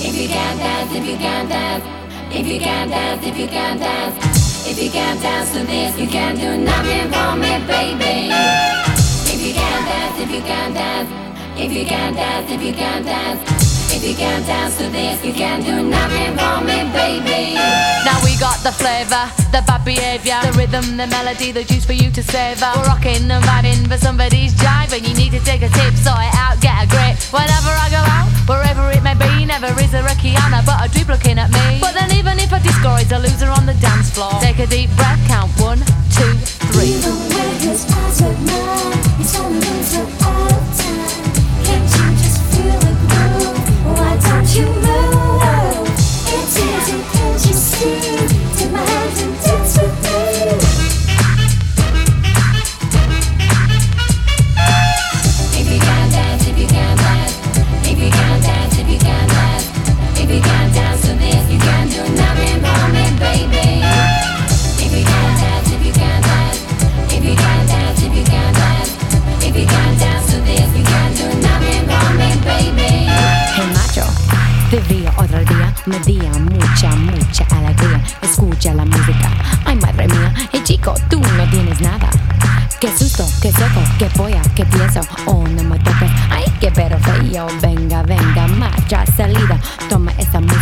If you can't dance, if you can't dance, if you can't dance, if you can't dance, if you can't dance to this, you can't do nothing for me, baby. If you can't dance, if you can't dance, if you can't dance, if you can't dance, if you can't dance to this, you can't do nothing for me, baby. Now we got the flavor, the bad behavior, the rhythm, the melody, the juice for you to savor. We're rocking and vibing, but somebody's jiving. You need to take a tip, sort it out, get a grip. Whenever I go out, wherever it may be, never is there a Kiana but a dude looking at me. But then even if I discourage a loser on the dance floor, take a deep breath, count 1, 2, 3. Even when his eyes at mine, he's only loser all the time. Can't you just feel the groove? Why don't you move? It's easy, can't you see? Take my hand and dance with me. If you can't dance, if you can't dance, if you can't dance, if you can't dance, if you can't dance to this, you can't do nothing for me, baby. If you can't dance, if you can't dance, if you can't dance, if you can't dance, if you can't dance to this, you can't do nothing for me, baby. Hey macho, te vi otro día, me día mucha alegría. Escucha la música, ay madre mía. Hey chico, tú no tienes nada. Qué susto, qué seco, qué polla, qué tieso. Oh, no me toques, ay qué pero feo. Venga, marcha, salida. Toma esa